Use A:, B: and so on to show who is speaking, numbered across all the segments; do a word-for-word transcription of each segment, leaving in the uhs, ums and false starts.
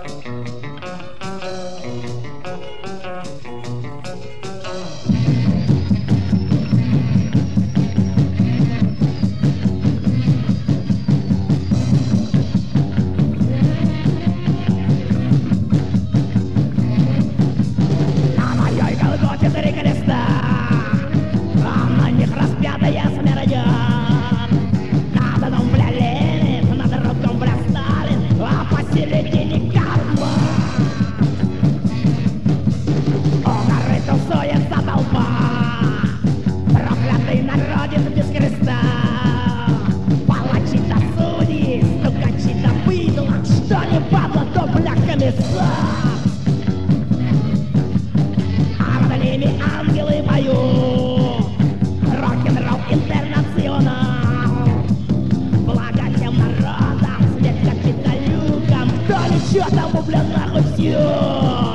A: А над ними ангелы поют рок-н-ролл интернационал. Благо всем народам, свет капиталюкам, да ничего тому, бля, нахуй все.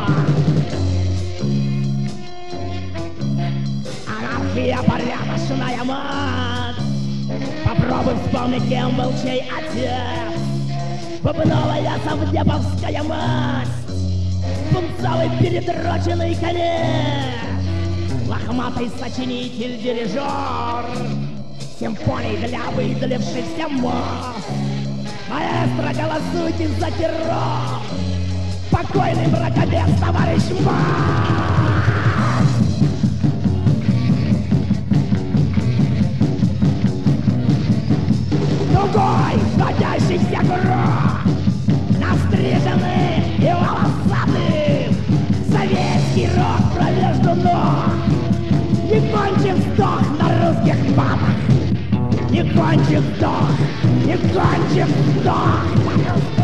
A: Анархия, порядочная мать. Попробуй вспомнить, кем был чей отец. Бубновая совдеповская мать, пунцовый передроченный конец, лохматый сочинитель, дирижер симфоний для выдалившихся мозг. Маэстро, голосуйте за террор, покойный мракобес, товарищ Марс. Другой, годящийся гроб, настриженный и волосатый, советский рок промежду ног. Не кончив сдох на русских матах, не кончив сдох, не кончив сдох на русских